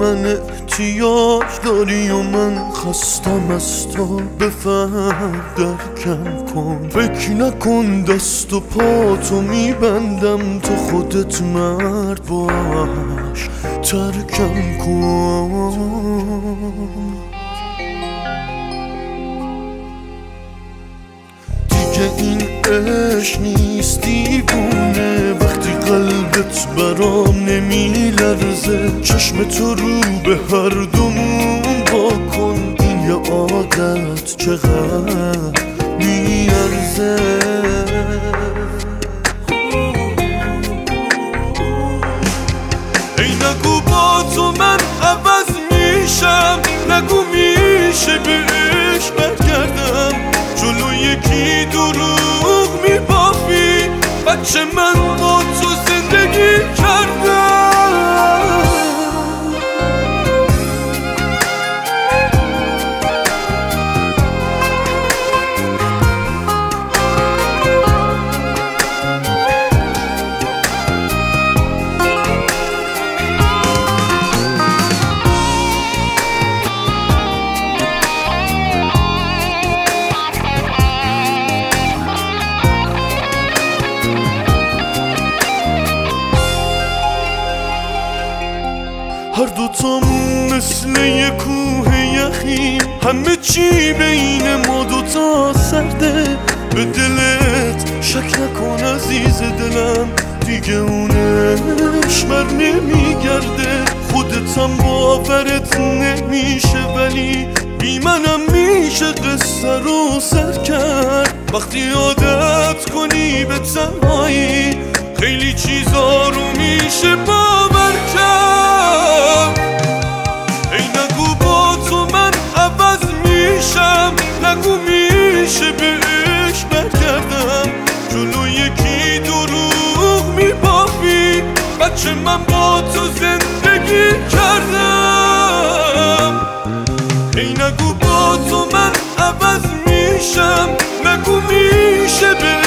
من احتیاج داری و من خستم از تو، بفهم درکم کن. فکر نکن دست و پاتو میبندم، تو خودت مرد باش ترکم کن. دیگه این عشق نیست دیوونه، وقتی قلبت برام نمیلرزه. چشم تو رو به هر دومون با کن، این یه عادت چقدر میارزه. ای نگو با تو من عوض میشم، نگو میشه به عشق برگردم. جلو یکی دروغ میبافی، بچه من با تو زندگی کردم. هر دوتامون مثل یه کوه یخیم، همه چی بین ما دوتا سرده. به دلت شک نکن عزیز دلم، دیگه اونش بر نمیگرده. خودتم باورت نمیشه ولی بی منم میشه قصه رو سر کرد. وقتی عادت کنی به تنهایی، خیلی چیزا رو میشه باور کرد. ای نگو با تو من عوض میشم، نگو میشه به عشق برگردم. جلو یکی دروغ میبافی، بچه من با تو زندگی کردم. ای نگو با تو من عوض میشم، نگو میشه به